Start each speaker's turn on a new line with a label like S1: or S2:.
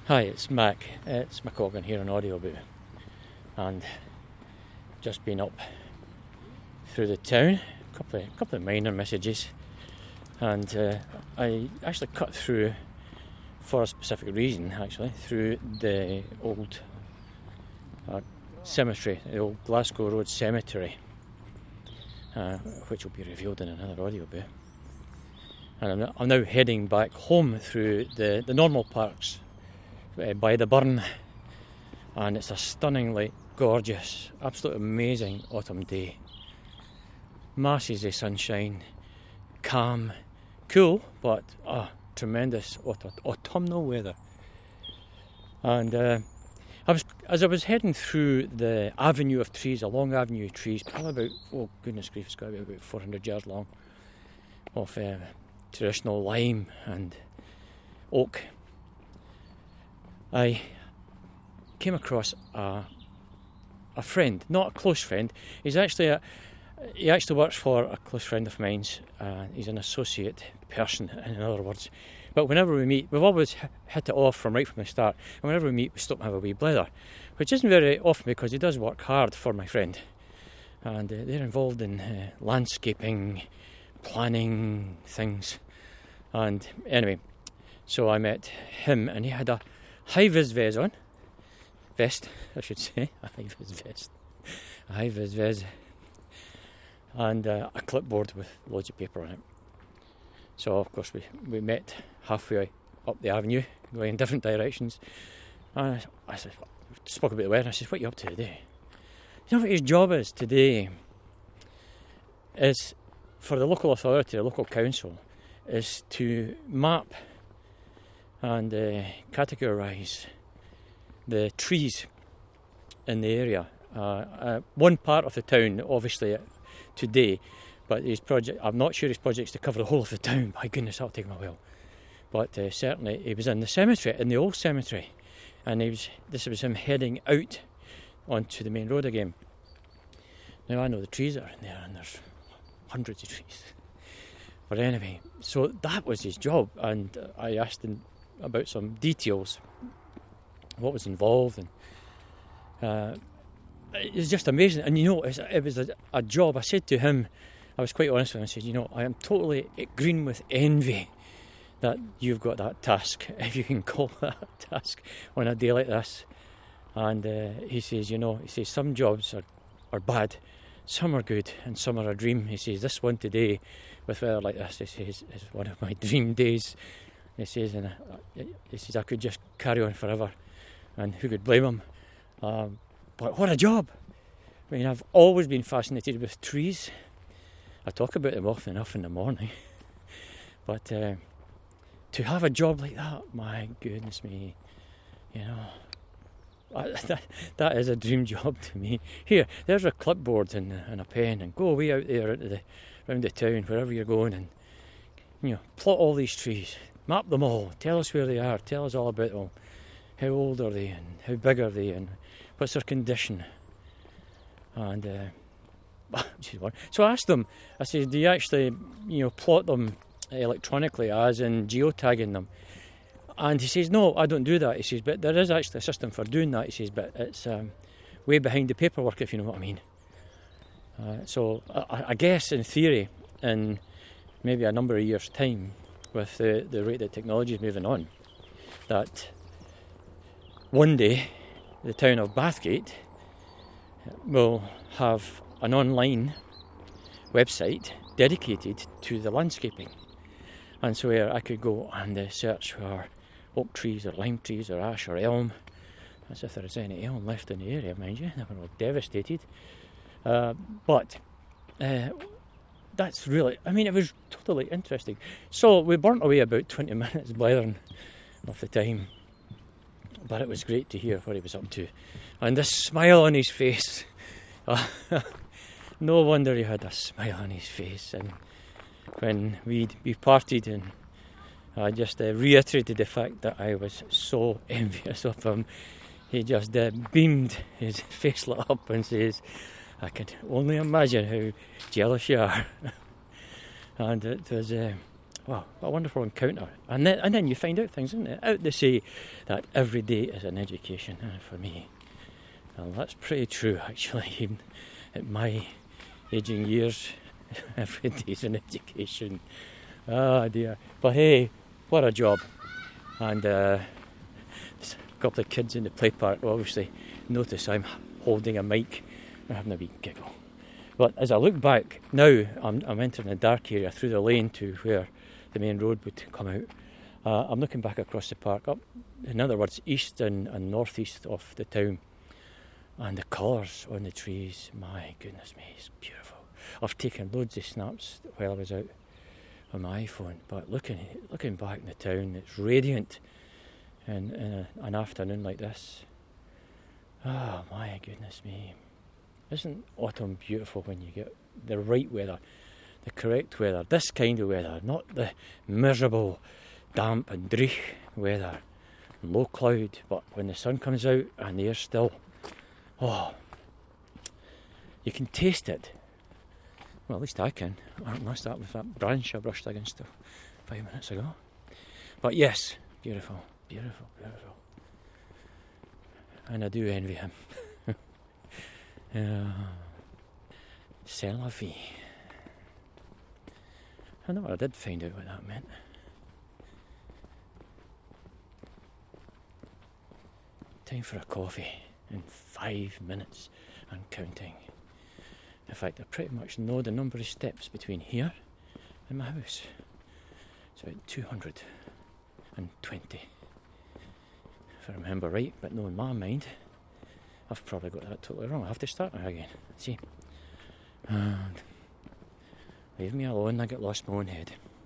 S1: Hi, it's Mac. It's McCoggan here on Audiobook, and just been up through the town. A couple of minor messages, and I actually cut through for a specific reason. Actually, through the old cemetery, the old Glasgow Road Cemetery, which will be revealed in another audiobook. And I'm now heading back home through the normal parks by the Burn, and it's a stunningly gorgeous, absolutely amazing autumn day. Masses of sunshine, calm, cool, but tremendous autumnal weather. And as I was heading through the avenue of trees, a long avenue of trees, probably about, oh goodness grief, it's got to be about 400 yards long, of traditional lime and oak, I came across a friend, not a close friend. He actually works for a close friend of mine's. He's an associate person, in other words. But whenever we meet, we've always hit it off right from the start. And whenever we meet, we stop and have a wee blether, which isn't very often because he does work hard for my friend. And they're involved in landscaping, planning things. And anyway, so I met him, and he had a high-vis vest, I should say, a high-vis vest, and a clipboard with loads of paper on it. So of course we met halfway up the avenue, going in different directions, and I spoke about the weather. I said, "What are you up to today?" You know what his job is today? Is for the local authority, the local council, is to map and categorise the trees in the area. One part of the town, obviously, today, but his project, I'm not sure his project's to cover the whole of the town. My goodness, that'll take him a while. But certainly he was in the cemetery, in the old cemetery, and this was him heading out onto the main road again. Now I know the trees that are in there, and there's hundreds of trees. But anyway, so that was his job, and I asked him about some details, what was involved, and it was just amazing. And it was a job. I said to him, I was quite honest with him, I said, I am totally green with envy that you've got that task, if you can call that a task, on a day like this. And he says, some jobs are bad, some are good, and some are a dream. He says, this one today, with weather like this, he says, is one of my dream days. He says, I could just carry on forever, and who could blame him? But what a job! I mean, I've always been fascinated with trees. I talk about them often enough in the morning, but to have a job like that, my goodness me, that is a dream job to me. Here, there's a clipboard and a pen, and go away out there around the town, wherever you're going, and plot all these trees. Map them all, tell us where they are, tell us all about them. How old are they, and how big are they, and what's their condition? And so I asked them, I said, do you actually plot them electronically, as in geotagging them? And he says, no, I don't do that. He says, but there is actually a system for doing that. He says, but it's way behind the paperwork, if you know what I mean. So I guess in theory, in maybe a number of years' time, with the rate that technology is moving on, that one day the town of Bathgate will have an online website dedicated to the landscaping. And so where I could go and search for oak trees or lime trees or ash or elm, as if there is any elm left in the area, mind you, they were all devastated. But that's really, it was totally interesting. So we burnt away about 20 minutes blethering of the time, but it was great to hear what he was up to. And this smile on his face, no wonder he had a smile on his face. And when we parted, and I just reiterated the fact that I was so envious of him, he just beamed, his face lit up, and says, I can only imagine how jealous you are. And it was wow, what a wonderful encounter. And then you find out things, isn't it? Out they say that every day is an education for me. Well, that's pretty true, actually. Even at my aging years, every day's an education. Ah, dear. But hey, what a job. And there's a couple of kids in the play park will obviously notice I'm holding a mic and having a wee giggle. But as I look back, now I'm entering a dark area through the lane to where the main road would come out. I'm looking back across the park, up, in other words, east and northeast of the town. And the colours on the trees, my goodness me, it's beautiful. I've taken loads of snaps while I was out on my iPhone, but looking back in the town, it's radiant in an afternoon like this. Oh, my goodness me. Isn't autumn beautiful when you get the right weather, the correct weather, this kind of weather, not the miserable, damp and dreich weather, low cloud, but when the sun comes out and the air's still, oh, you can taste it. Well, at least I can. I must start with that branch I brushed against 5 minutes ago. But yes, beautiful, beautiful, beautiful. And I do envy him. C'est la vie. I know I did find out what that meant. Time for a coffee in 5 minutes and counting. In fact, I pretty much know the number of steps between here and my house. It's about 220. If I remember right, but no, in my mind, I've probably got that totally wrong. I have to start now again. See? And leave me alone, I get lost in my own head.